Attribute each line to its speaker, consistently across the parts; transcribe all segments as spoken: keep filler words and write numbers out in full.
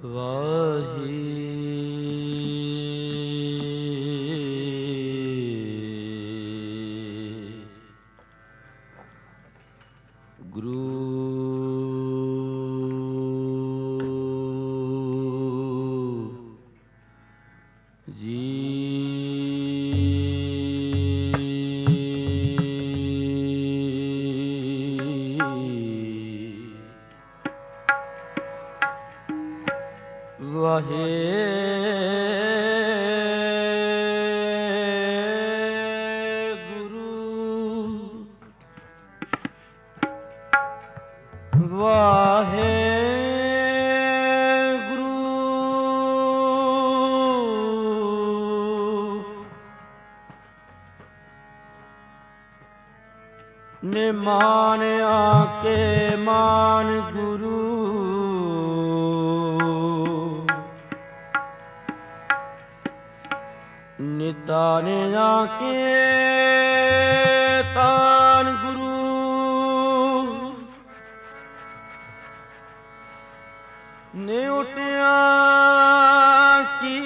Speaker 1: ਵਾਹੀ ਗੁਰੂ ਜੀ ਵਾਹਿਗੁਰੂ ਵਾਹਿਗੁਰੂ ਨੇ ਮਾਨਿਆ ਕੇ ਮਾਨ ਗੁਰੂ ਨਿਤਾਨੇ ਜਾ ਕੇ ਤਾਨ ਗੁਰੂ ਨੇ ਉਟਿਆ ਕੀ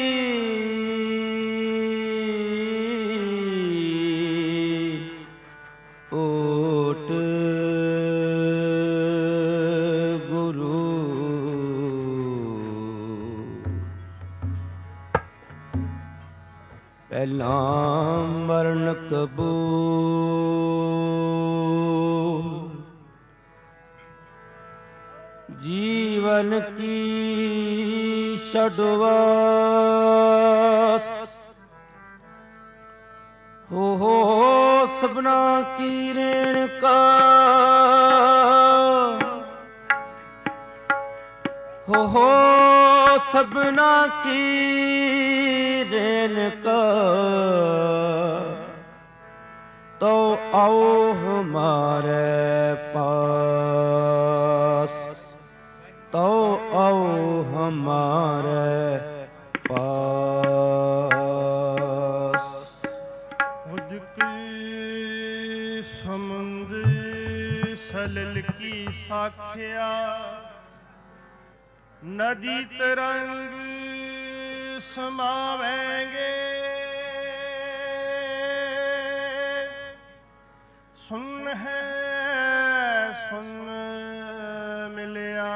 Speaker 1: ਓਟ ਗੁਰੂ ਪਹਿਲਾਂ ਮਰਨ ਕਬੂਲ ਜੀਵਨ ਕੀ ਛਡਵਾਸ ਹੋ ਹੋ ਸਭਨਾ ਕੀ ਰੇਣਕਾ ਹੋ ਹੋ ਸਭਨਾ ਕੀ ਰੇਣਕਾ ਤੋ ਆਓ ਹਮਾਰੇ ਪਾਸ ਤੋ ਆਓ ਹਮਾਰੇ ਪਾਸ
Speaker 2: ਮੁਝ ਕੀ ਸਮੁੰਦ ਸਲਲ ਕੀ ਸਾਖਿਆ ਨਦੀ ਤਰੰਗ ਸਮਾਵੇਂਗੇ ਸੁਨ ਹੈ ਸੁਨ ਮਿਲਿਆ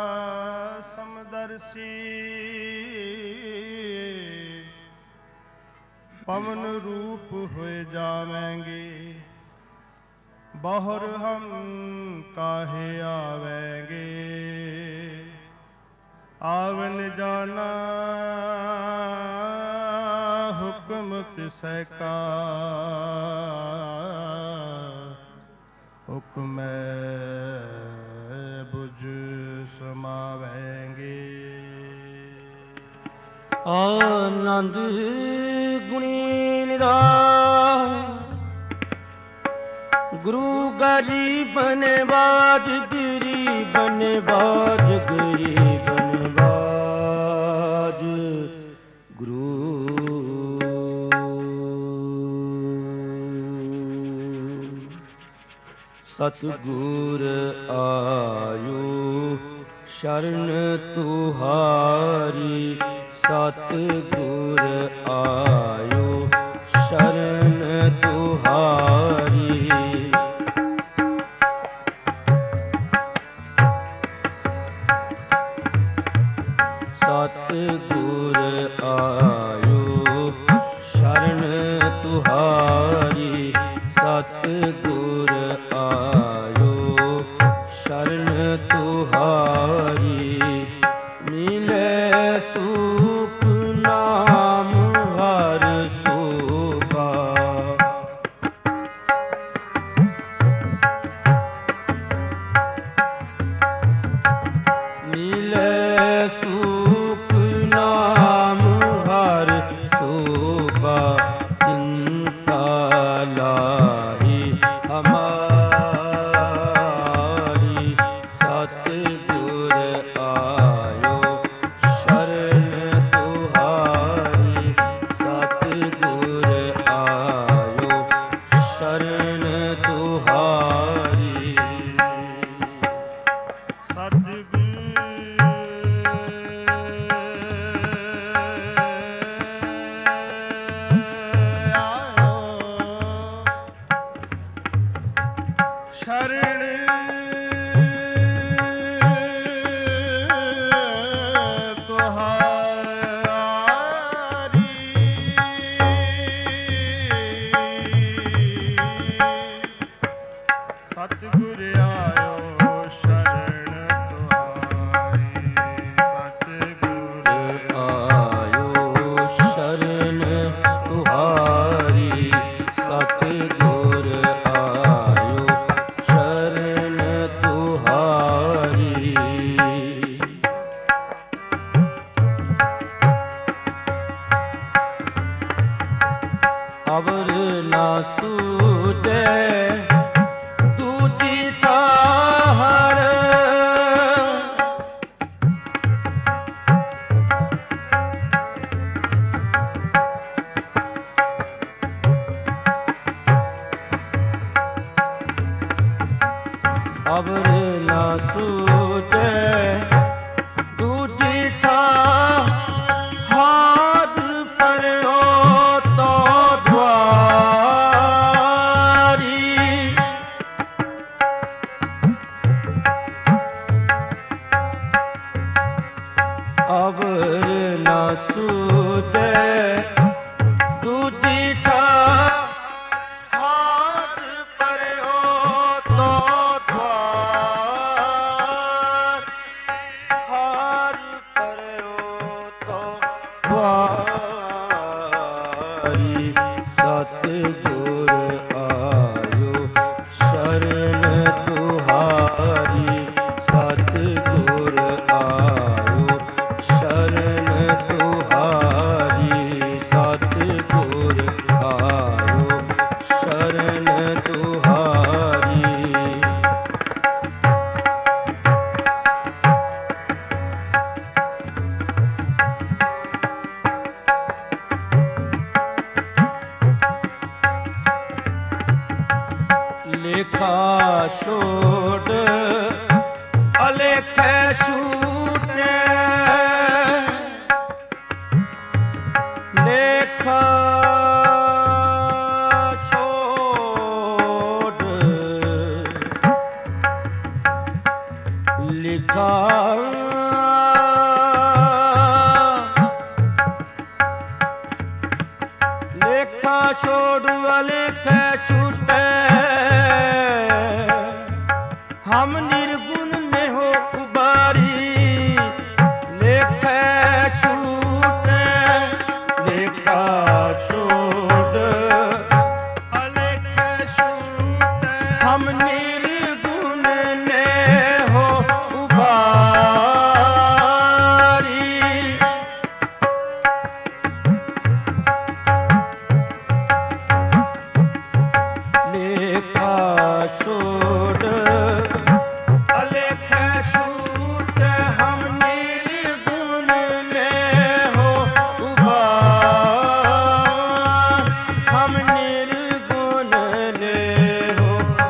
Speaker 2: ਸਮਦਰਸੀ ਪਵਨ ਰੂਪ ਹੋਏ ਜਾਵੇਂਗੇ ਬਹੁਰ ਹਮ ਕਾਹੇ ਆਵੇਂਗੇ ਆਵਨ ਜਾਨਾ ਹੁਕਮ ਤਿਸੈ ਕਾ ਹੁਕਮੈ ਬੁਝ ਸਮਾਵੇਂਗੇ
Speaker 1: ਆਨੰਦ ਗੁਣੀ ਨਿਦਾ ਗੁਰੂ ਗਰੀਬਨ ਬਾਜ ਗਰੀਬਨ ਬਾਜ ਗਰੀਬਨ ਬਾਜ ਗੁਰੂ ਸਤਿਗੁਰ ਆਇਓ ਸ਼ਰਨ ਤੁਹਾਰੀ ਸਤਿਗੁਰ ਆਇਓ ਸ਼ਰਨ ਤੁਹਾਰੀ ਸਤਿਗੁਰ ਆਇਓ ਸ਼ਰਨ ਤੁਹਾਰੀ ਸਤਿਗੁਰ ਆਇਓ ਸ਼ਰਨ ਤੁਹਾਰੀ ਮਿਲੇ ਸੁਖ ਨਾਮ ਹਰ ਸੋਭਾ ਮਿਲੇ ਸੁਖ ਨਾਮ ਹਰ ਸੋਭਾ ਚਿੰਤਾ ਲਾਹੀ ਹਮਾਰੀ ਸਤਿਗੁਰ
Speaker 2: ਸ਼ਰਨ
Speaker 1: ਅਵਰ ਨਾ ਸੂਝੈ ਦੂਜੀ ਤਾਹਰ ਅਵਰ ਨਾ ਸੂਝੈ ਦੂਜੀ ਤਾਹਰ ਹਾਦ ਪਰਿਓ ਅਵਰ ਨਾ ਸੂਝੈ ਦੂਜੀ ਥਾਂ ਹਾਥ ਪਰਿਓ ਤੋ ਦਵਾਰ ਹਾਰ ਪਰਿਓ ਤੋ ਦਵਾਰੀ ਸਤਿਗੁਰ ਆਇਓ ਸ਼ਰਨ ਤੁਹਾਰੀ ਸਤਿਗੁਰ ਆਇਓ ਸ਼ਰਨ ਤੁਹਾਰੀ ਸਤਿਗੁਰ ਆਇਓ ਸ਼ਰਨ ਤੁਹਾਰੀ ਲੇਖਾ ਛੋੜ ਅਲੇਖੇ ਛੂਟੇ ਲੇਖਾ ਛੋੜ ਲਿਖਾ ਲੇਖਾ ਛੋੜ ਅਲੇਖੇ ਛੂਟੇ ਹਮ ਨਿਰਗੁਣ ਨੇ ਹੋ ਉਬਾਰੀ ਲੇਖੇ ਛੂਟੇ ਲੇਖਾ ਛੋੜ ਅਲੇਖੇ ਛੂਟੇ ਹਮ ਨਿਰਗੁਣ ਨੇ ਹੋ ਉਬਾਰੀ ਲੇਖਾ ਛੋੜ ਅਲੇਖੇ ਛੂਟ ਹਮ ਨਿਰਗੁਣ ਨੇ ਹੋ ਉਬਾਰ ਹਮ ਨਿਰਗੁਣ ਨੇ ਹੋ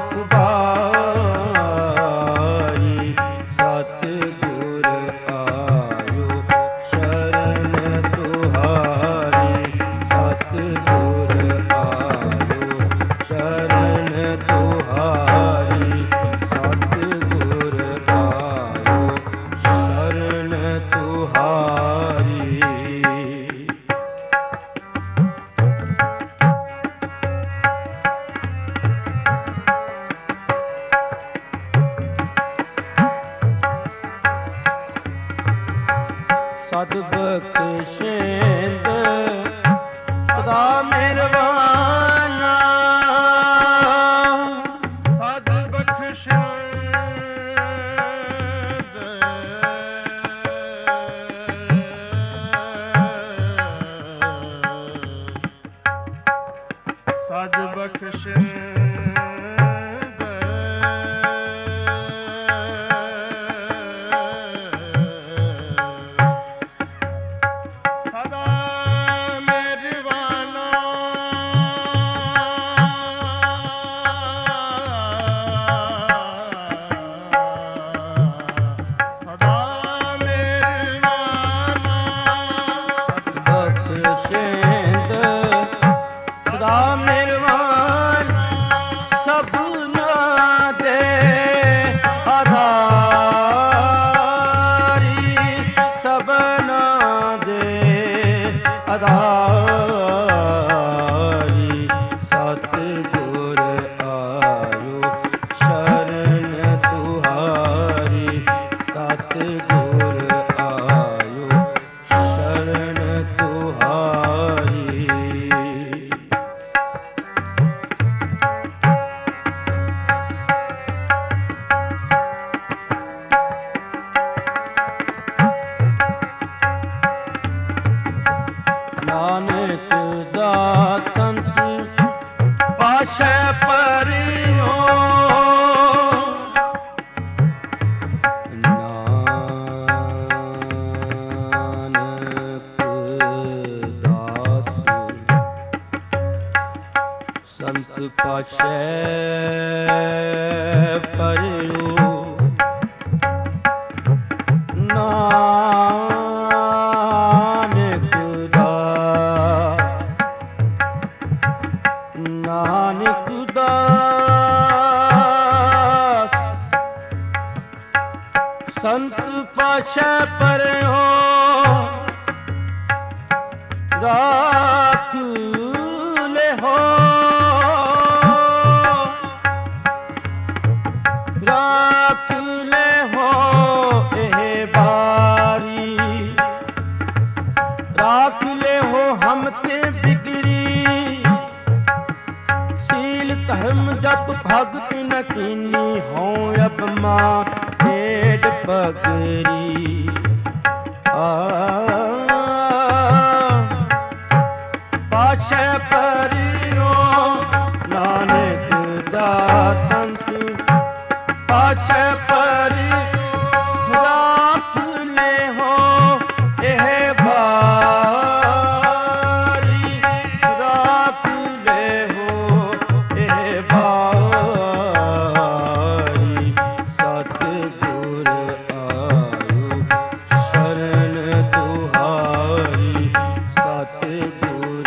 Speaker 1: ਉਬਾਰੀ ਸਤਿਗੁਰ ਆਇਓ ਸ਼ਰਨ ਤੁਹਾਰੀ ਸਤਿਗੁਰ ਆਇਓ ਸ਼ਰਨ ਤੁਹਾਰੀ ਸਤਿਗੁਰ ਆਇਓ ਸ਼ਰਨ ਤੁਹਾਰੀ ਸਦ ਬਖਸ਼ੇਂਦ ਸਦਾ ਮਿਹਰਬਾਨਾ
Speaker 2: ਸਦ ਬਖਸ਼ੇਂਦ ਸਦ ਬਖਸ਼ੇਂਦ ਸਦਾ ਮਿਹਰਬਾਨਾ ਸਦਾ ਮਿਹਰਬਾਨਾ
Speaker 1: ਬਖਸ਼ੇਂਦ ਸਦਾ ਮਿਹਰਬਾਨ ਸੰਤ ਪਾਸ਼ੈ ਪਰਿਓ ਨਾਨਕ ਦਾਸ ਨਾਨਕ ਦਾਸ ਸੰਤ ਪਾਸ਼ੈ ਪਰਿਓ ਰਾਖ ਲਿਹੋ ਰਾਖ ਲਿਹੋ ਇਹ ਬਾਰੀ ਰਾਖ ਲਿਹੋ ਹਮ ਤੇ ਬਿਗੜੀ ਸੀਲ ਧਰਮ ਜਪ ਭਗਤ ਨ ਕੀਨੀ ਹੋ ਅਪਮਾ ਢੇਡ ਪਗਰੀ ਆ ਪਾਸ਼ੈ ਪਰਿਓ ਨਾਨਕ ਦਾਸ ਸੰਤ ਪਾਸ਼ੈ ਪਰਿ ਰਾਖ ਲਿਹੋ ਇਹ ਬਾਰੀ ਰਾਖ ਲਿਹੋ ਇਹ ਬਾਰੀ ਸਤਿਗੁਰ ਆਇਓ ਸ਼ਰਨ ਤੁਹਾਰੀ ਸਤਿਗੁਰ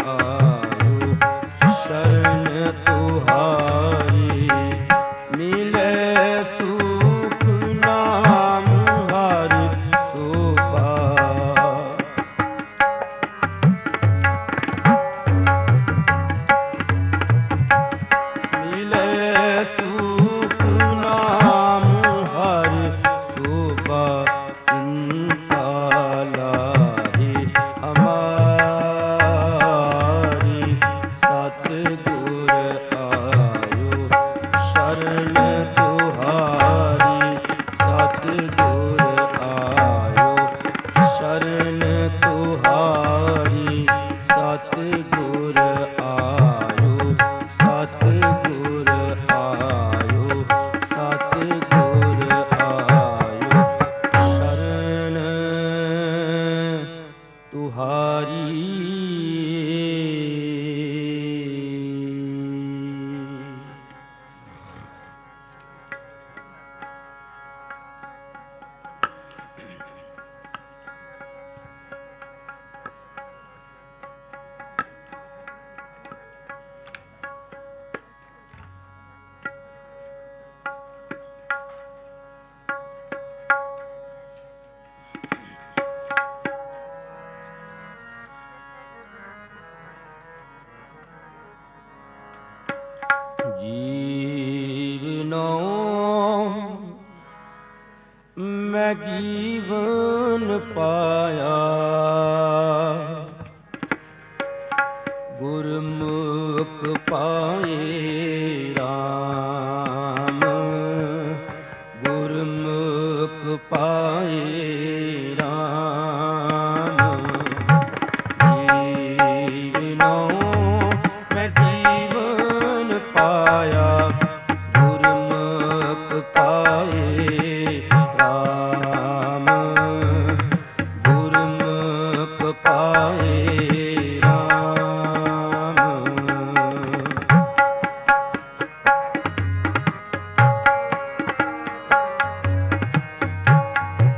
Speaker 1: ਸ਼ਰਨ ਤੁਹਾਰੀ ਮਿਲੇ ਸੁਖ ਨਾਮ ਹਰਿ ਸੋਭਾ ਮਿਲੇ ਸੁਖ ਨਾਮ ਹਰਿ ਸੋਭਾ ਇੰਤਾ ਲਾਹੀ ਹਮਾਰੀ ਸਤਿਗੁਰ ਆਇਓ ਸ਼ਰਨ ਤੁਹਾਰੀ ਸਤਿਗੁਰ ਆਇਓ ਸ਼ਰਨ ਤੁਹਾਰੀ ਸਤਿਗੁਰ ਆਇਓ ਸਤਿਗੁਰ ਆਇਓ ਸਤਿਗੁਰ ਆਇਓ ਸ਼ਰਨ ਤੁਹਾਰੀ ਜੀਵਨੋ ਮੈਂ ਜੀਵਨ ਪਾਇਆ ਗੁਰਮੁਖ ਪਾਏ ਰਾਮ ਗੁਰਮੁਖ ਪਾਏ ਰਾਮ ਜੀਵਨੋ ਮੈਂ ਜੀਵਨ ਪਾਇਆ ਗੁਰਮੁਖ ਪਾਏ ਰਾਮ ਗੁਰਮੁਖ ਪਾਏ ਰਾਮ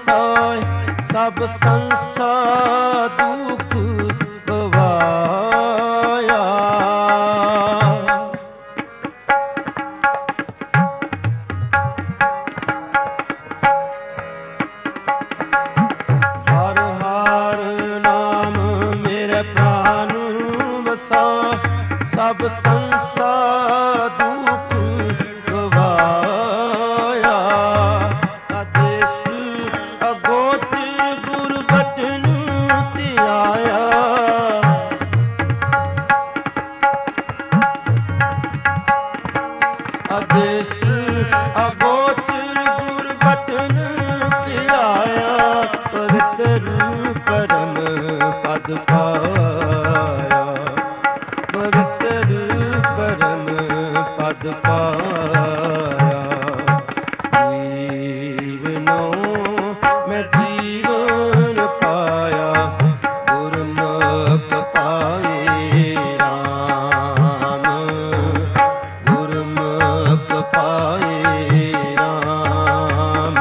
Speaker 1: ਵਸਾਏ ਸਭ ਸੰਸਾਰ ਦੁਖ ਗਵਾਇਆ। ਹਰ ਹਰ ਨਾਮ ਮੇਰੇ ਪ੍ਰਾਨ ਵਸਾਏ ਸਭ ਸੰਸਾਰ ਦੁਖ ਗਵਾਇਆ। ਆਦੇਸ਼ ਅਗੋਚਰ ਗੁਰ ਬਚਨ ਧਿਆਇਆ। ਆਦੇਸ਼ ਅਗੋਚਰ ਗੁਰ ਬਚਨ ਧਿਆਇਆ। ਪਵਿੱਤਰ ਪਰਮ ਪਦ ਪਾਇਆ। ਪਵਿੱਤਰ ਪਰਮ ਪਦ ਪਾਇਆ। ਜੀਵਨੋ ਮੈਂ ਜੀਵਨ ਪਾਇਆ ਗੁਰਮੁਖ ਪਾਏ ਰਾਮ। ਗੁਰਮੁਖ ਪਾਏ ਰਾਮ।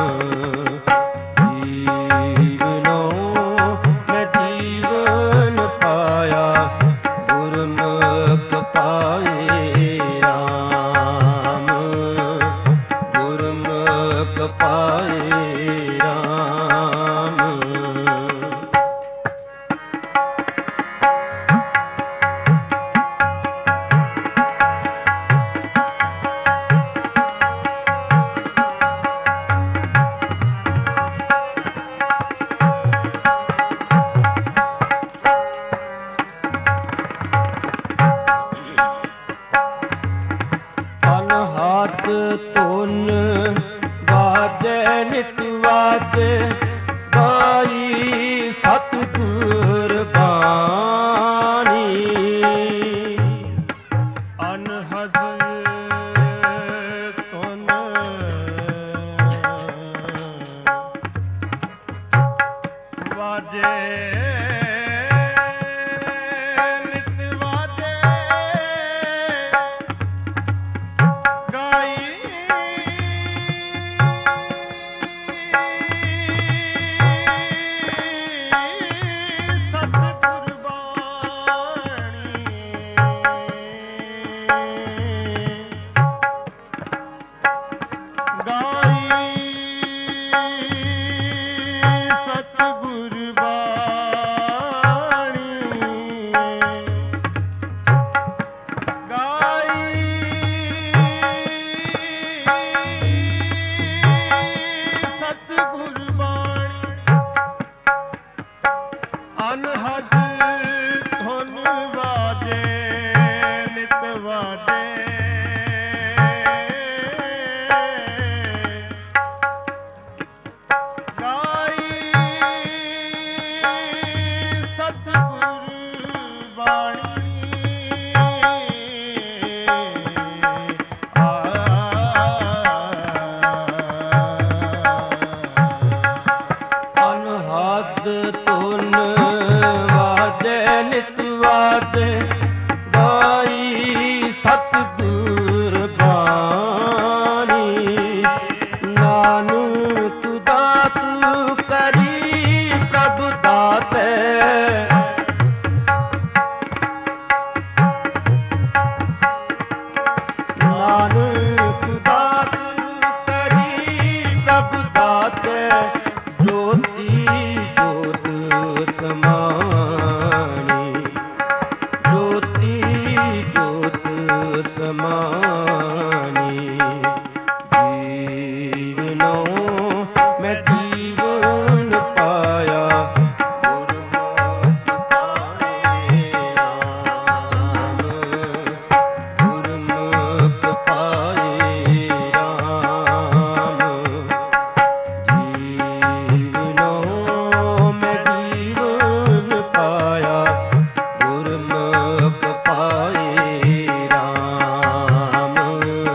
Speaker 1: ਜੀਵਨੋ ਮੈਂ ਜੀਵਨ ਪਾਇਆ ਗੁਰਮੁਖ ਪਾਏ ਰਾਮ। ਗੁਰਮੁਖ ਪਾਏ ਰਾਮ। ਅਨਹਦ ਧੁਨ ਵਾਜੈ ਨਿਤ ਵਾਜੈ ਗਾਈ ਸਤਿਗੁਰ ਬਾਣੀ।
Speaker 2: ਅਨਹਦ ਧੁਨ ਵਾਜੇ ਨਿਤ ਵਾਜੇ ਗਾਈ ਸਤਿਗੁਰ ਬਾਣੀ। ਗਾਈ ਸਤਿਗੁਰ ਬਾਣੀ। ਗਾਈ ਸਤਿਗੁਰ ਬਾਣੀ। ਅਨਹਦ ਧੁਨ ਵਾਜੇ ਨਿਤ ਵਾਜੇ ਗਾਈ ਸਤਿਗੁਰ ਬਾਣੀ। ਆ
Speaker 1: ਅਨਹਦ ਧੁਨ ਵਾਜੈ ਨਿਤ ਵਾਜੈ ਗਾਈ ਸਤਿਗੁਰ ਬਾਣੀ। ਨਾਨਕ ਦਾਤ ਕਰੀ ਪ੍ਰਭ ਦਾਤੈ। ਨਾਨਕ ਦਾਤ ਕਰੀ ਪ੍ਰਭ ਦਾਤੈ। ਜੋਤੀ ਜੋਤ ਸਮਾਣੀ। ਜੋਤੀ ਜੋਤ ਸਮਾਣੀ। ਜੀਵਨੋ ਮੈਂ ਜੀਵਨ ਪਾਇਆ ਗੁਰਮੁਖ ਪਾਏ ਰਾਮ। ਗੁਰਮੁਖ ਪਾਏ ਰਾਮ। ਜੀਵਨੋ ਮੈਂ ਜੀਵਨ ਪਾਇਆ ਗੁਰਮੁਖ ਪਾਏ ਰਾਮ।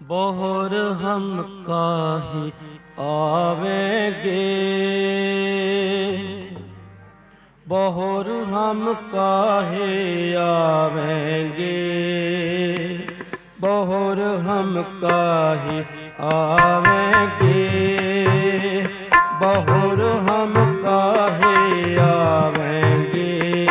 Speaker 1: बहुर हम काहि आवेंगे, बहुर हम काहे आवेंगे, बहुर हम काहे आवेंगे, बहुर हम काहे आवेंगे।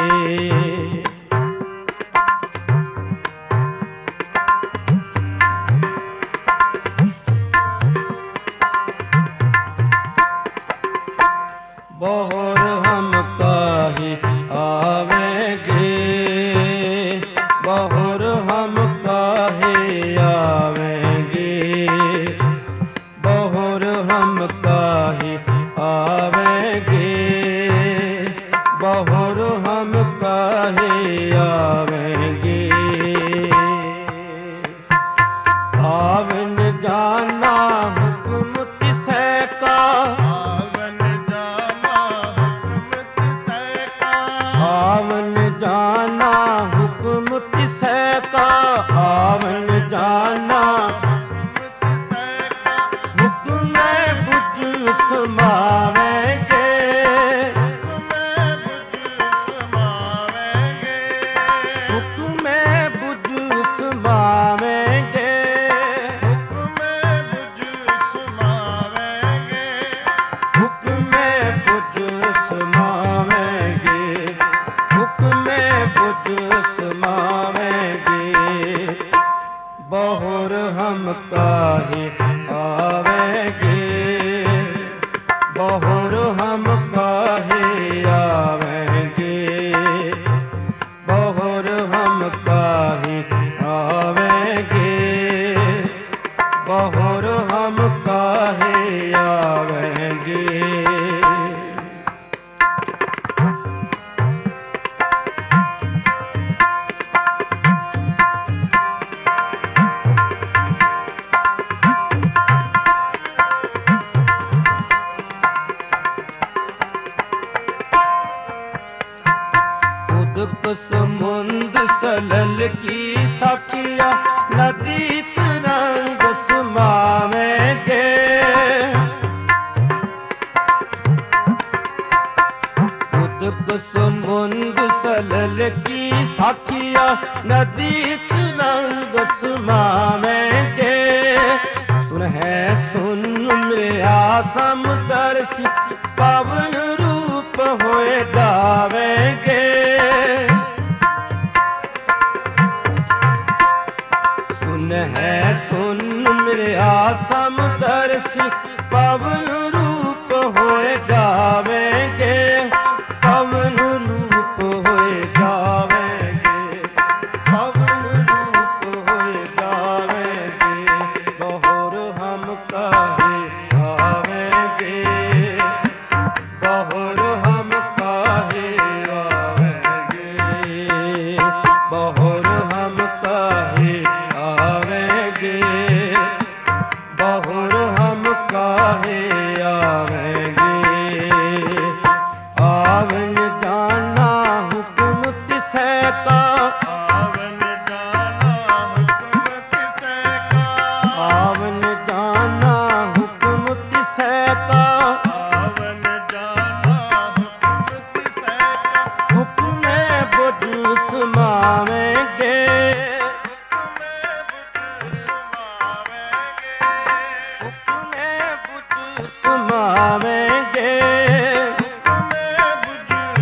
Speaker 1: बहुर हम काहे आवेंगे, बहुर हम काहे आवेंगे, बहुर हम काहे आवेंगे, बहुर हम काहे आवेंगे। आवन जाना हुक्म तिसै का,
Speaker 2: आवन जाना हुक्म तिसै का,
Speaker 1: आवन जाना हुक्म तिसै का, आवन जाना
Speaker 2: हुक्म तिसै का,
Speaker 1: हुक्म बुझ समावेंगे,
Speaker 2: हुक्म बुझ समावेंगे,
Speaker 1: हुक्म बुझ समावेंगे,
Speaker 2: हुक्म बुझ समावेंगे,
Speaker 1: हुक्म बुझ समावेंगे, हुक्म बुझ समावेंगे। बहुर हम काहे आवेंगे, बहुर हम काहे आवेंगे, बहुर हम काहे आवेंगे, बहुर हम काहे आवेंगे। उदक समुंद सलल की साखिया, नदी तरंग समावेंगे, उदक समुंद सलल की साखिया, नदी तरंग समावेंगे। सुन है सुन मेरा समदर्शी, पावन रूप होए गावेंगे। सुन है सुन मेरे आसम दर्शी, पवन रूप होए गावेंगे, पवन रूप होए गावेंगे, पवन रूप होए गावेंगे। बहुर हम काहे आवेंगे, बहुर हम काहे आवेंगे, बहुर हम काहे आवेंगे, बहुर हम काहे आवेंगे। आवन जाना हुक्म तिसै का,
Speaker 2: आवन जाना हुक्म तिसै का,
Speaker 1: आवन जाना हुक्म तिसै का,
Speaker 2: आवन जाना हुक्म तिसै का,
Speaker 1: हुक्म बुझ समावेंगे,
Speaker 2: हुक्म बुझ समावेंगे,
Speaker 1: हुक्म बुझ समावेंगे,
Speaker 2: हुक्म बुझ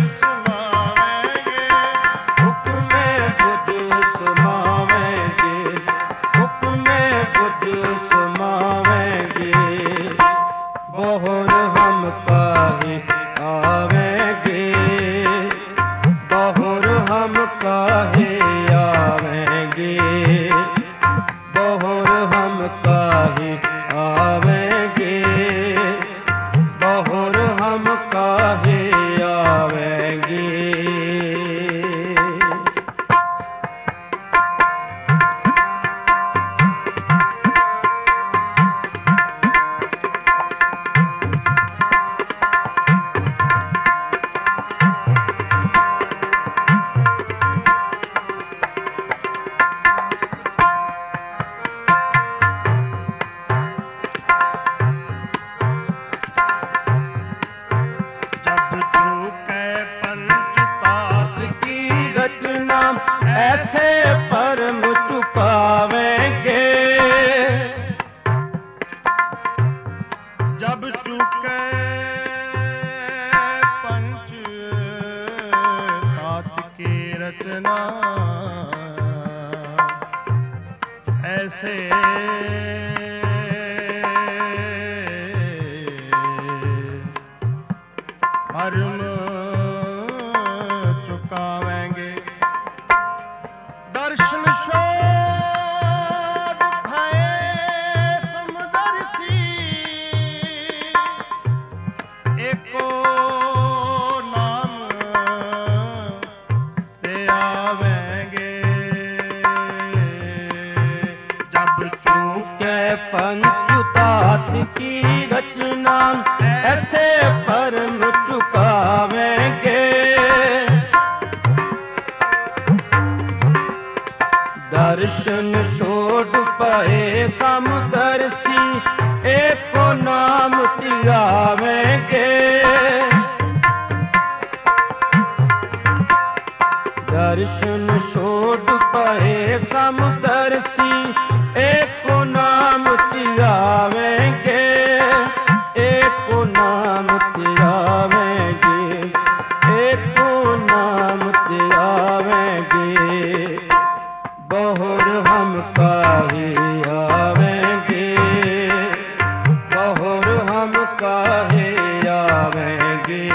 Speaker 2: रचना ऐसे भरम चुकावेंगे। दर्शन शोध भय समदर्शी एको नाम ते आवेंगे।
Speaker 1: जब चूके पंचुतात की रचना ऐसे परम चुकावेंगे। दर्शन छोड़ पाए समदर्शी एको नाम तिगावेंगे। दर्शन छोड़ पाए समदर्शी एको नाम तिगावेंगे। एको नाम तिगावेंगे। एको नाम तिगावेंगे। बहुर हम काहे आवेंगे। बहुर हम काहे आवेंगे।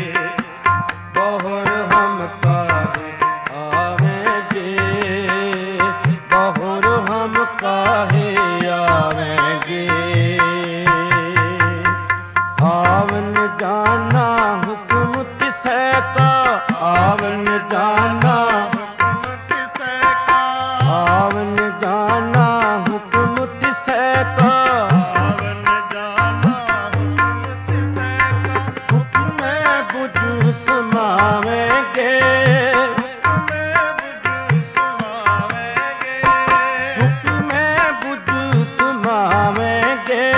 Speaker 1: बहुर हम काहे आवेंगे। बहुर हम काहे आवेंगे। आवन जाना हुक्म किसे का। आवन जाना आवन जाना हुक्म तिसै का।
Speaker 2: आवन जाना हुक्म तिसै का।
Speaker 1: हुक्म बुझ सुनावेंगे।
Speaker 2: हुक्म बुझ सुनावेंगे।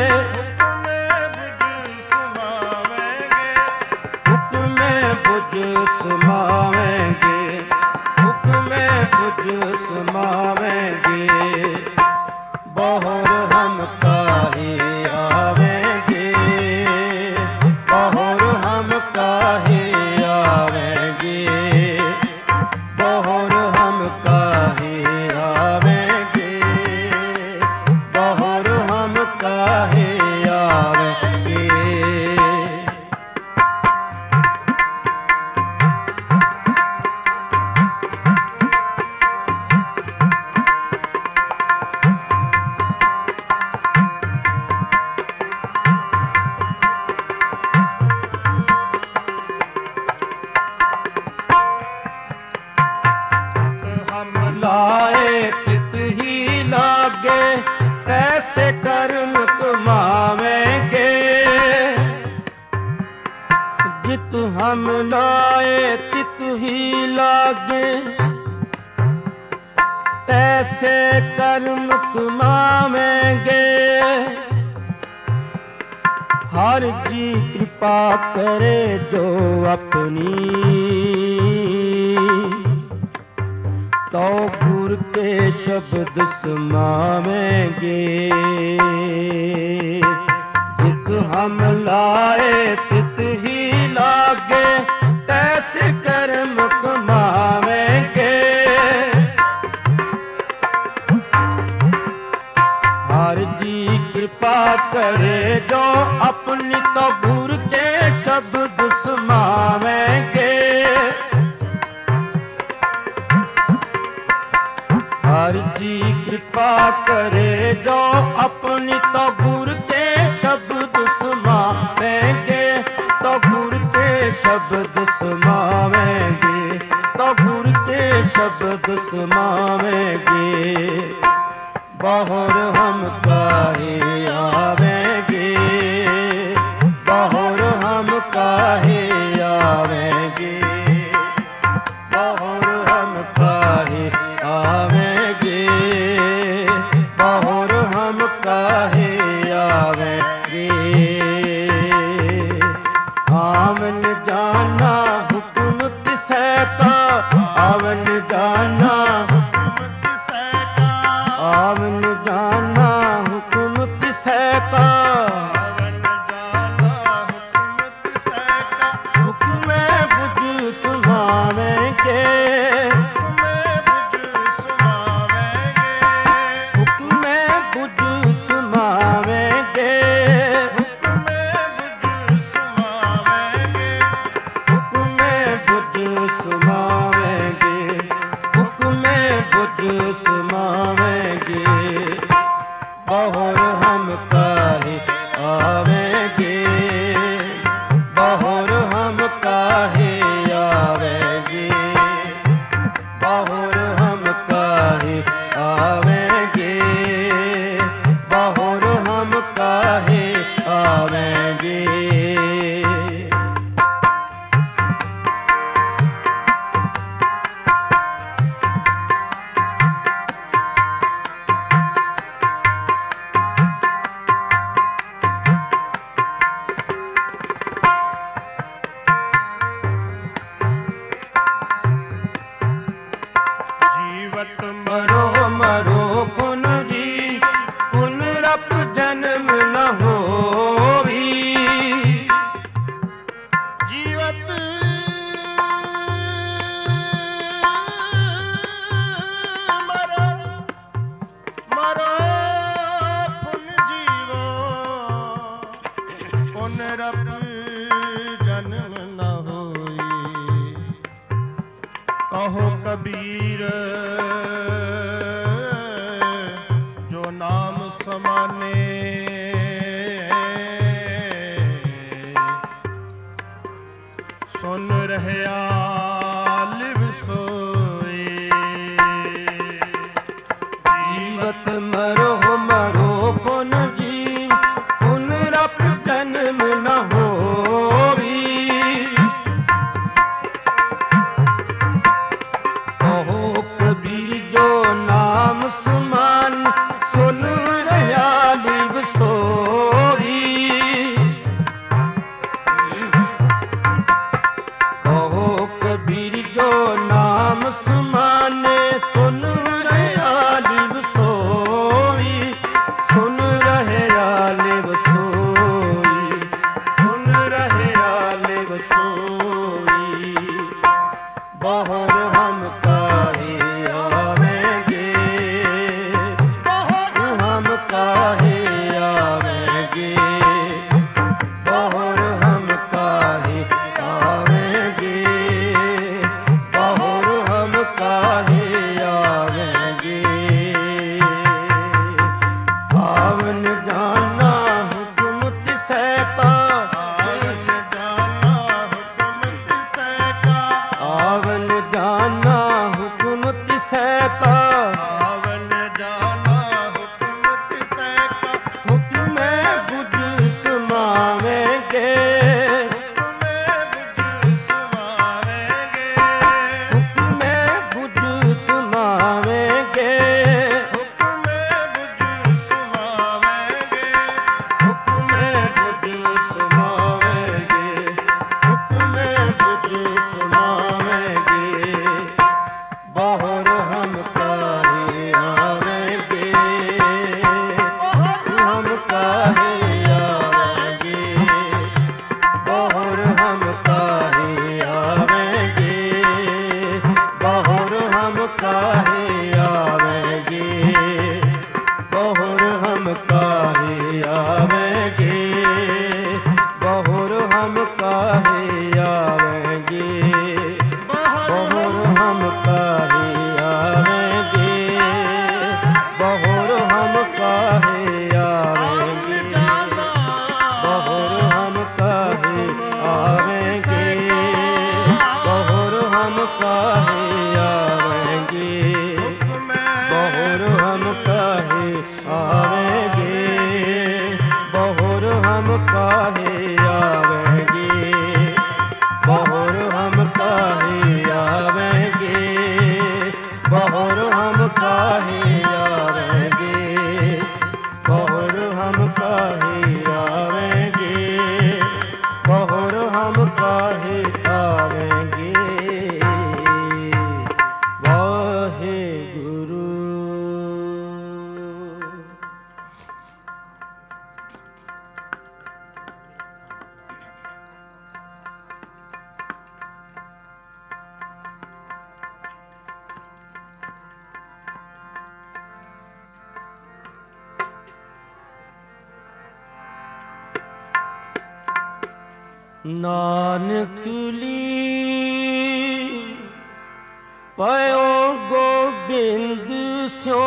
Speaker 1: हुक्म बुझ सुनावेंगे। हुक्म बुझ सुनावेंगे। बहुर हम काहे आवेंगे। बहुर हम काहे आवेंगे। बहुर हम काहे आवेंगे। बहुर हम काहे आवेंगे। लाए तित ही लागे कैसे कर्म कमावेंगे। जित हम लाए तित ही लागे कैसे कर्म कमावेंगे। हर जी कृपा करे जो अपनी तो गुर के शब्द सुनावेंगे। जित हम लाए तित ही लागे कैसे कर्म कमावेंगे। हर जी कृपा करे जो अपनी तो गुर के शब्द सुनावेंगे। हर जी कृपा करे जो अपनी तो गुर के शब्द सुनावेंगे। तो गुर के शब्द सुनावेंगे। तो गुर के शब्द सुनावेंगे। बहुर हम काहे आवेंगे। बहुर हम काहे आवेंगे। बहुर हम काहे आवेंगे। बहुर हम काहे आवेंगे। आवन जाना हुक्म तिसै का। आवन जाना आवन जाना हुक्म तिसै का। हुक्म बुझ सुनावेंगे।
Speaker 2: ਕਹੋ ਕਬੀਰ ਜੋ ਨਾਮ ਸਮਾਨੇ ਸੁਨ ਰਹਿਆ ਲਿਵ ਸੋਈ
Speaker 1: ਜੀਵਤ ਮਰੋ ਮਰੋ ਪੁਨ ਜੀ ਪੁਨਰਪ ਜਨਮ ਨ ਹੋਵੀ ਕਹੋ ਕਬੀਰ ਜੋ ਨਾਮ ਸਮਾਨ ਸੁਨ ਰਹਿਆ ਲਿਵ ਸੋਈ ਕਹੋ ਕਬੀਰ ਜੋ ਨਾਮ ਸਮਾਨੇ ਸੁਨ ਰਹਿਆ ਲਿਵ ਸੋਈ ਸੁਨ ਰਹਿਆ ਲਿਵ ਸੋਈ ਸੁਨ ਰਹਿਆ ਲਿਵ ਸੋਈ ਬਹੁਰ ਹਮ ਕਾਹੇ ਆਵੇਂਗੇ ਬਹੁਰ ਹਮ ਕਾਹੇ ਆਵੇਂਗੇ ਬਹੁਰ ਹਮ ਕਾਹੇ ਆਵੇਂਗੇ ਬਹੁਰ ਹਮ ਕਾਹੇ ਆਵੇਂਗੇ ਆਵਨ ਜਾਨਾ ਹੁਕਮ ਤਿਸੈ ਕਾ
Speaker 2: ਆਵਨ ਜਾਨਾ ਹੁਕਮ ਤਿਸੈ ਕਾ
Speaker 1: ਆਵਨ ਜਾਨਾ ਹੁਕਮ ਤਿਸੈ ਕਾ
Speaker 2: ਆਵਨ ਜਾਨਾ ਹੁਕਮ ਤਿਸੈ ਕਾ
Speaker 1: ਹੁਕਮੈ ਬੁਝ ਸਮਾਵੇਂਗੇ
Speaker 2: ਹੁਕਮੇ ਬੁਝ ਸਵਾਰੇਂਗੇ
Speaker 1: ਹੁਕਮੈ ਬੁਝ ਸਮਾਵੇਂਗੇ
Speaker 2: ਹੁਕਮੇ ਬੁਝ ਸਵਾਰੇਂਗੇ
Speaker 1: ਹੁਕਮੈ ਬੁਝ ਸਮਾਵੇਂਗੇ ਹੁਕਮੈ ਬੁਝ ਸਮਾਵੇਂਗੇ ਬਹੁਰ ਹਮ ਕਾਹੇ ਆਵੇਂਗੇ ਹਮ ਕਾਹੇ ਆਵੇਂਗੇ ਬਹੁਰ ਹਮ ਕਾਹੇ ਆਵੇਂਗੇ ਬਹੁਰ ਹਮ ਕਾਹੇ ਆਵੇਂਗੇ ਬਹੁਰ ਹਮ ਕਾਹੇ ਆਵੇਂਗੇ ਬਹੁਰ ਹਮ ਕਾਹੇ ਆਵੇਂਗੇ ਬਹੁਰ ਹਮ ਕਾਹੇ ਆਵੇਂਗੇ ਬਹੁਰ ਹਮ ਕਾਹੇ ਆਵੇਂਗੇ ਬਹੁਰ ਹਮ ਕਾਹੇ ਆਵੇਂਗੇ ਬਹੁਰ ਹਮ ਕਾਹੇ ਆਵੇਂਗੇ ਬਹੁਰ ਹਮ ਕਾਹੇ ਆਵੇਂਗੇ ਬਹੁਰ ਹਮ ਕਾਹੇ ਆਵੇਂਗੇ ਬਹੁਰ ਹਮ ਕਾਹੇ ਆਵੇਂਗੇ ਬਹੁਰ ਹਮ ਕਾਹੇ ਆਵੇਂਗੇ ਬਹੁਰ ਹਮ ਕਾਹੇ ਆਵੇਂਗੇ ਬਹੁਰ ਹਮ ਕਾਹੇ ਆਵੇਂਗੇ ਵਾਹਿਗੁਰੂ। ਨਾਨਕ ਲੀ ਪਇਓ ਗੋਬਿੰਦ ਸਿਓ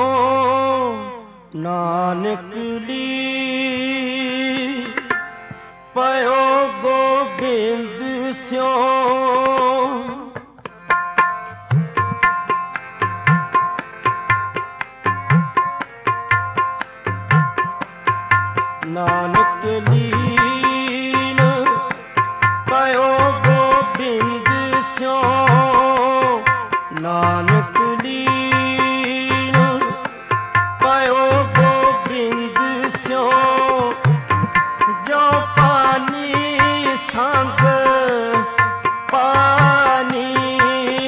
Speaker 1: ਨਾਨਕ ਲੀ ਪਇਓ ਗੋਬਿੰਦ ਸਿਓ ਨਾਨਕ ਲੀਨ ਪਇਓ ਗੋਬਿੰਦ ਸਿਓ ਨਾਨਕ ਲੀਨ ਪਇਓ ਗੋਬਿੰਦ ਸਿਓ ਜੋ ਪਾਨੀ ਸੰਗ ਪਾਨੀ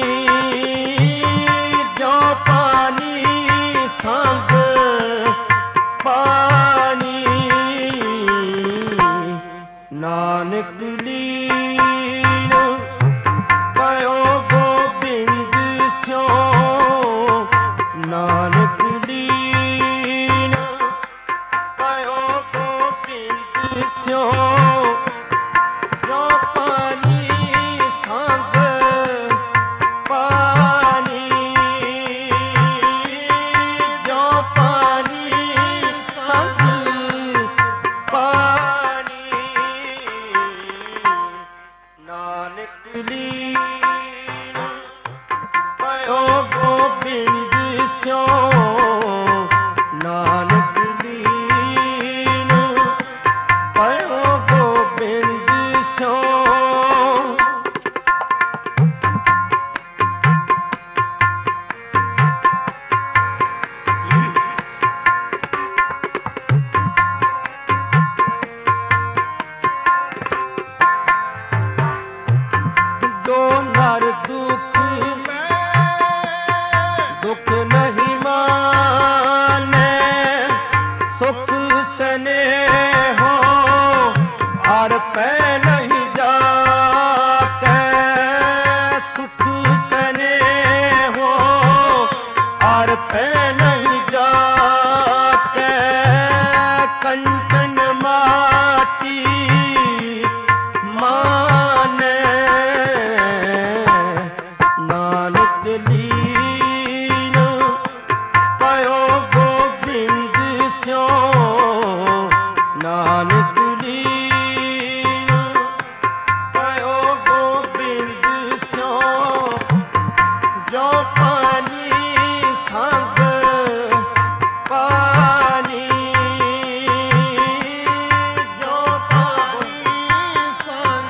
Speaker 1: ਜੋ ਪਾਨੀ ਸੰਗ ਪਾਨੀ ਨਾਨਕ ਲੀਨ ਪਇਓ ਗੋਬਿੰਦ ਸਿਓ ਨਾਨਕ ਲੀਨ ਪਇਓ ਗੋਬਿੰਦ ਸਿਉ ਨਾਨਕ ਲੀਨ ਪਇਓ ਗੋਬਿੰਦ ਸਿਉ दुख दुख नहीं माने सुख सने हो और पै नहीं जाते सुख सने हो और पै नहीं जाते कंचन माटी माने लीन पयो गोबिंद सियो नानक लीन पयो गोबिंद सियो जो पानी संग पानी जो पानी संग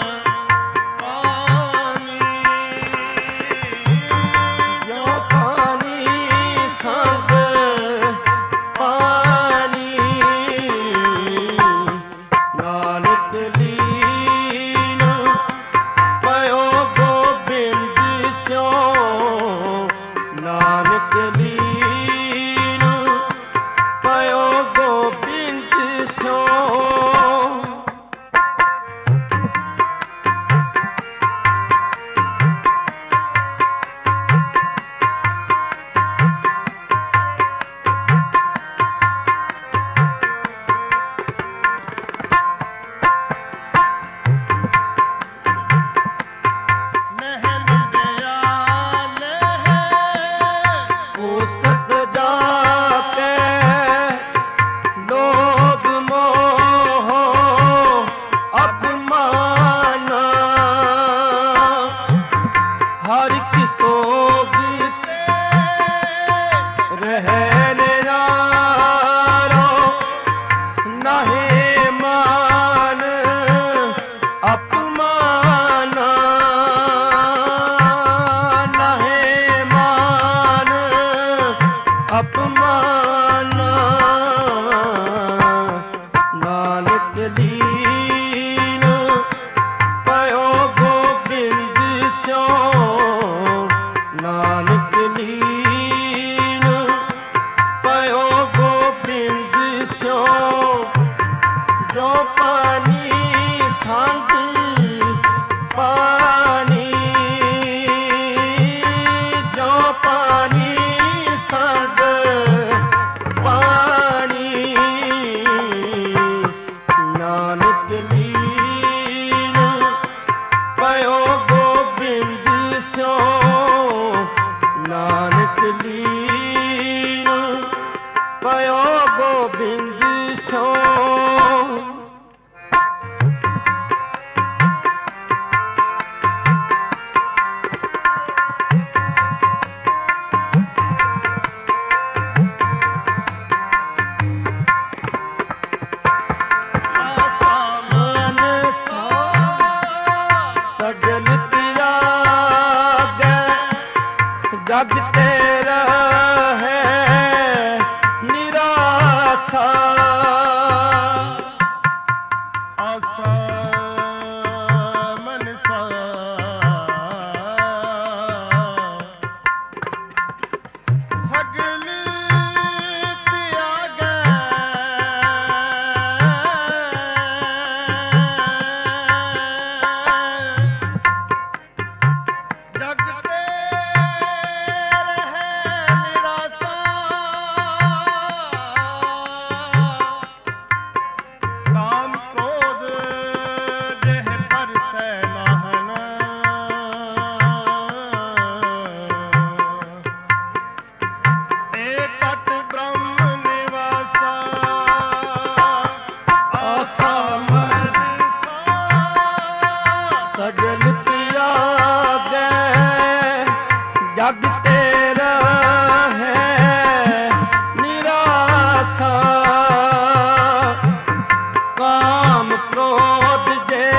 Speaker 1: नानक लीन पयो गोबिंद सियो हर की सोग रहने नारो नहे मान अपमान नहे मान अपमान नानक लीन पयो गोबिंद सियो नानक लीन पयो गोबिंद सियो जो पानी संग पानी जो पानी संग पानी नानक लीन पयो गोबिंद सियो नानक लीन पयो गोबिंद सियो सगल त्याग जग तेरा है निराशा
Speaker 2: आसा मनसा सगल त्याग जग तेरा है
Speaker 1: ਤਿਆਗੈ ਜਗ ਤੇਰਾ ਹੈ ਨਿਰਾਸਾ ਕਾਮ ਕ੍ਰੋਧ ਜੇ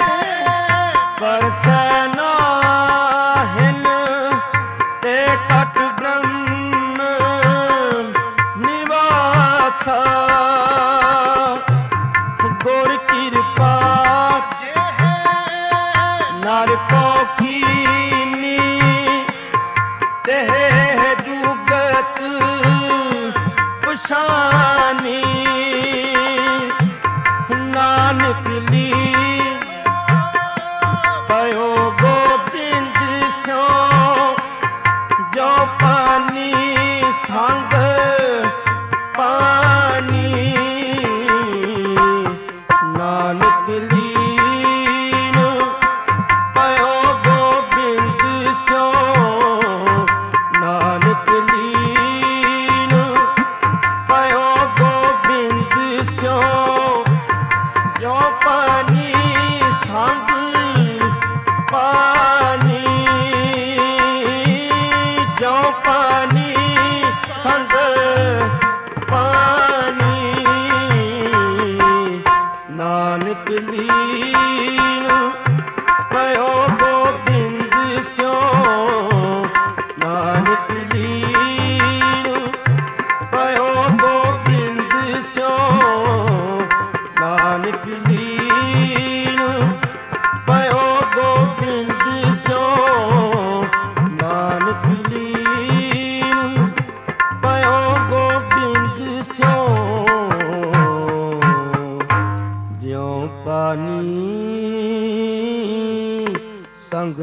Speaker 1: ਪਰਸੈ ਨਾਹਿਨ ਤੇ ਕਟ ਬ੍ਰਹਮ ਨਿਵਾਸਾ ਗੁਰ ਕਿਰਪਾ ਨਰ ਕੋ ਕੀਨੀ ਤਹ ਜੁਗਤ ਪਛਾਨੀ ਨਾਨਕ ਲੀ ਪਇਓ ਗੋਬਿੰਦ ਸਿਓ ਜੋ ਪਾਨੀ ਸੰਗ ਪਾਨੀ ਨਾਨਕ ਲੀਨ ਪਇਓ ਗੋਬਿੰਦ ਸਿਓ ਨਾਨਕ ਲੀਨ ਪਇਓ ਗੋਬਿੰਦ ਸਿਓ ਜੋ ਪਾਨੀ ਸੰਗ ਪਾਨੀ ਜੋ ਪਾਨੀ ਸੰਗ ਪਾਨੀ ਨਾਨਕ ਲੀਨ ਪਇਓ ਗੋਬਿੰਦ ਸਿਓ ਨਾਨਕ ਲੀਨ ਪਇਓ ਗੋਬਿੰਦ ਸਿਓ ਨਾਨਕ ਲੀਨ ਪਇਓ ਗੋਬਿੰਦ ਸਿਓ ਨਾਨਕ ਲੀਨ ਪਇਓ ਗੋਬਿੰਦ ਸਿਓ ਜਿਉ ਪਾਨੀ ਸੰਗ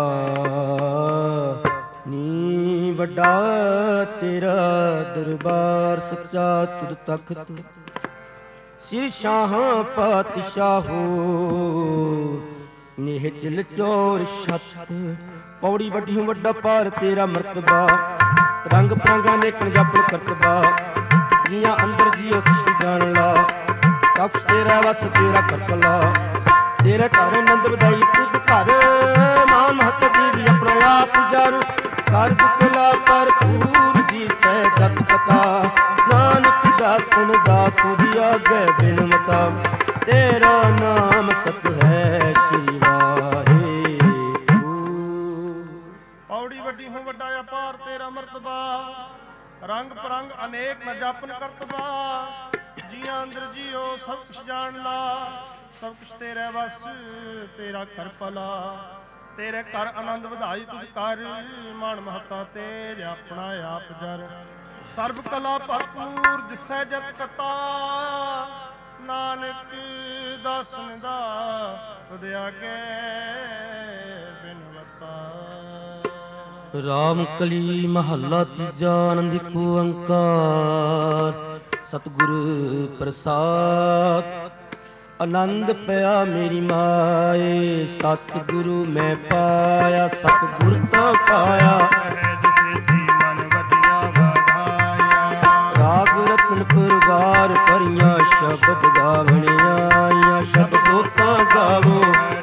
Speaker 1: ਪਾਨੀ ਵੱਡਾ ਤੇਰਾ ਦਰਬਾਰ ਸੱਚਾ ਤੁਧ ਤਖਤ ਸਿਰ ਸ਼ਾਹਾਂ ਪਾਤਸ਼ਾਹੋ ਨਿਹਚਲ ਚੋਰ ਛੱਤ ਪੌੜੀ ਵੱਡੀਓਂ ਵੱਡਾ ਭਾਰ ਤੇਰਾ ਮਰਤਬਾ ਰੰਗ ਪਰੰਗਾ ਨੇਕਣ ਜਾਪਣ ਕਰਤਬਾ ਜੀਆਂ ਅੰਦਰ ਜੀਓ ਸਿੱਖ ਜਾਣ ਲਾ ਸਭ ਕੁਛ ਤੇਰਾ ਵਸ ਤੇਰਾ ਕਰਪਲਾ ਤੇਰੇ ਘਰ ਨੰਦ ਵਧਾਈ ਤੁਧ ਘਰ ਮਾਨ ਮਹਤ ਤੇਰੀ ਆਪਣਾ ਆਪ ਜਰ ਸਰਬ ਕਲਾ ਭਰਪੂਰ ਜੀ ਸਹਿ ਜਤ ਕਥਾ ਨਾਨਕ ਦਾਸਨ ਦਾਸ ਦੀ ਆਗੇ ਬਿਨ ਮਤਾ ਤੇਰਾ ਨਾਮ ਸਤ ਹੈ ਸ੍ਰੀ ਵਾਹਿਗੁਰੂ।
Speaker 2: ਪੌੜੀ ਵੱਡੀ ਹੋ ਵੱਡਾ ਅਪਾਰ ਤੇਰਾ ਮਰਤਬਾ ਰੰਗ ਪਰੰਗ ਅਨੇਕ ਨ ਜਾਪਨ ਕਰਤਬਾ ਜੀਆਂ ਅੰਦਰ ਜੀਓ ਸਭ ਕੁਛ ਜਾਣ ਲਾ ਸਭ ਕੁਛ ਤੇਰੇ ਵਸ ਤੇਰਾ ਕਰ ਭਲਾ ਤੇਰੇ ਘਰ ਆਨੰਦ ਵਧਾਈ ਤੁਝ ਕਰ ਮਾਣ ਮਹਤਾ ਤੇਰੇ ਆਪਣਾ ਆਪ ਜਰ ਸਰਬ ਕਲਾ ਭਰਪੂਰ ਦਿਸੈ ਜਤ ਕਤਾ ਨਾਨਕ ਦਾਸਨ ਦਾ ਤੁਧ ਆਗੇ ਬਿਨਵਤਾ।
Speaker 1: ਰਾਮ ਕਲੀ ਮਹੱਲਾ ਤੀਜਾ ਆਨੰਦ ਏਕ ਓੰਕਾਰ ਸਤਿਗੁਰ ਪ੍ਰਸਾਦ ਆਨੰਦ ਪਿਆ ਮੇਰੀ ਮਾਏ ਸਤਿਗੁਰੂ ਮੈਂ ਪਾਇਆ ਸਤਿਗੁਰ ਤਾਂ ਪਾਇਆ ਰਾਗ ਰਤਨ ਪਰਵਾਰ ਭਰੀਆਂ ਸ਼ਬਦ ਗਾਵਣ ਆਈਆਂ ਸ਼ਬਦੋ ਤਾਂ ਗਾਵੋ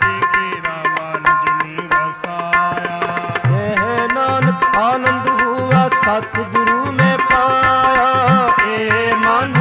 Speaker 1: ਇਹ ਨਾਨਕ ਆਨੰਦ ਹੁਆ ਸਤਿਗੁਰੂ ਮੈਂ ਪਾਇਆ ਏ ਮਨ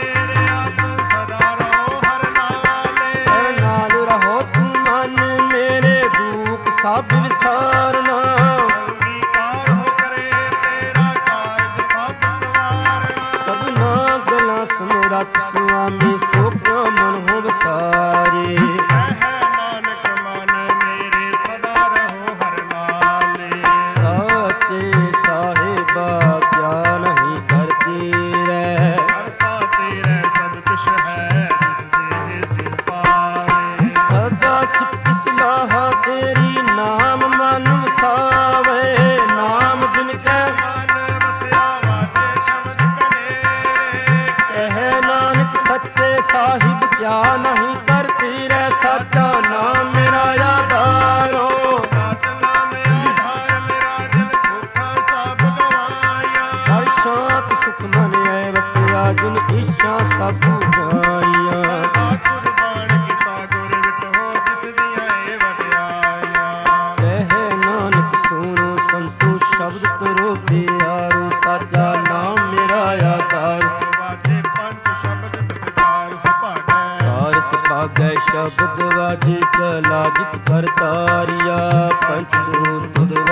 Speaker 1: ਸਭ ਵਿਸਾਰਨਾ ਅੰਗੀਕਾਰ ਹੋ ਕਰੇ ਤੇਰਾ ਕਾਰਜ ਸਭ ਸਵਾਰਨਾ ਸਭਨਾ ਗਲਾਂ ਸਮਰੱਥ ਸੁਆਮੀ ਸੋ ਕਿਉ ਮਨ ਹੋ ਵਿਸਾਰੇ ਨਾਨਕ ਮਨ ਮੇਰੇ ਸਦਾ ਰਹੋ ਹਰਿ ਨਾਲੇ ਸਾਚੇ ਸਾਹਿਬਾ ਕਿਆ ਨਹੀਂ ਕਰਦੀ ਰਹਿ ਕਰਤਾ ਤੇਰੇ ਸਭ ਕੁਛ ਹੈ ਜਿਸ ਦੇ ਸਿਰ ਪਾਰੇ ਸਦਾ ਸਿਫਤ ਸਲਾਹ ਤੇਰੀ ਨਾਮ ਮਨ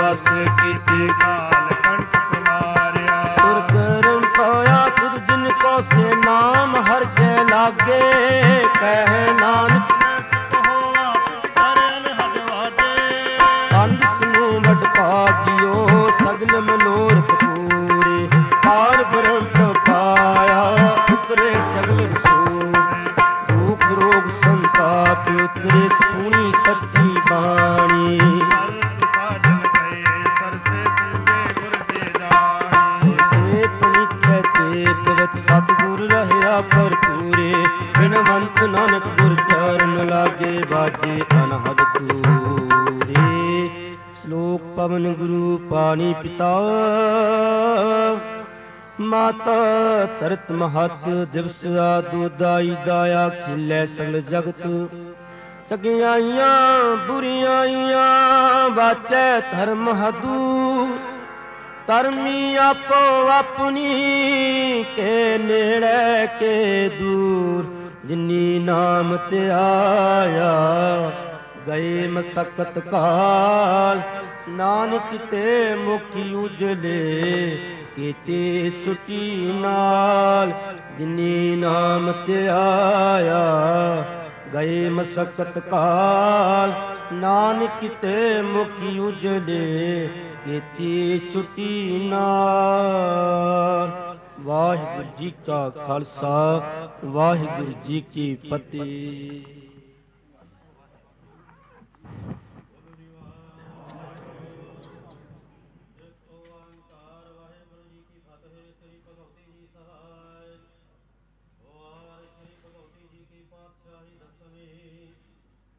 Speaker 1: ਵਾਸ ਕੀਤੇ
Speaker 2: ਕਾਲ ਕੰਠ ਮਾਰਿਆ
Speaker 1: ਤੁਰ ਕਰਮ ਪਾਇਆ ਤੁਰ ਜਿਨ ਕੋ ਸੇ ਨਾਮ ਹਰ ਕੇ ਲਾਗੇ ਕਹਿ ਨਾਨਕ ਅੰਡ ਸਮੂਹ ਵਡ ਭਾਗਿਓ ਸਗਲ ਮਨੋਰਥ ਪੂਰੇ ਪਾਰ ਬ੍ਰਹਮ ਪਾਇਆ ਉਤਰੇ ਸਗਲ ਰਸੂਲ ਦੁਖ ਰੋਗ ਸੰਤਾਪ ਉਤਰੇ ਸੁਣੀ ਸੱਚੀ ਬਾਣੀ
Speaker 2: ਸਾਜਨ ਪਏ ਸਰਸੇ ਪੂਰੇ ਗੁਰ ਦੇ ਜਾਣੀ
Speaker 1: ਤੇ ਪਣਿਤ ਤੇ ਪਵਿੱਤ ਸਤਿਗੁਰ ਰਹਿਆ ਭਰਪੂਰੇ ਬਿਨਵੰਤ ਨਾਨਕ ਗੁਰ ਚਰਨ ਲਾਗੇ ਬਾਜੇ ਅਨਹਦ ਤੂਰੇ ਸ਼ਲੋਕ ਪਵਨ ਗੁਰੂ ਪਾਣੀ ਪਿਤਾ ਮਾਤਾ ਤਰਤ ਮਹਤ ਦਿਵਸ ਦਾ ਦੁਦਾਈ ਦਾਇਆ ਖਿਲੇ ਸਗਲ ਜਗਤ ਚਗਿਆਈਆਂ ਬੁਰੀਆਈਆਂ ਬਾਚੈ ਧਰਮ ਹਦੂ ਧਰਮੀ ਆਪੋ ਆਪਣੀ ਕੇ ਨੇੜੇ ਕੇ ਦੂਰ ਜਿਨੀ ਨਾਮ ਤੇ ਆਇਆ ਗਏ ਮਸਕਤ ਕਾਲ ਨਾਨਕ ਤੇ ਮੁਖੀ ਉਜਲੇ ਕੀਤੇ ਛੁੱਟੀ ਨਾਲ ਜਿਨੀ ਨਾਮ ਤੇ ਆਇਆ ਗਏ ਮਸਕਤ ਕਾਲ ਨਾਨਕ ਤੇ ਮੁਖੀ ਉਜਲੇ ਕੀਤੀ ਛੁੱਟੀ ਨਾਲ। ਵਾਹਿਗੁਰੂ ਜੀ ਕਾ ਖਾਲਸਾ ਵਾਹਿਗੁਰੂ ਜੀ ਕੀ ਫਤਿਹ।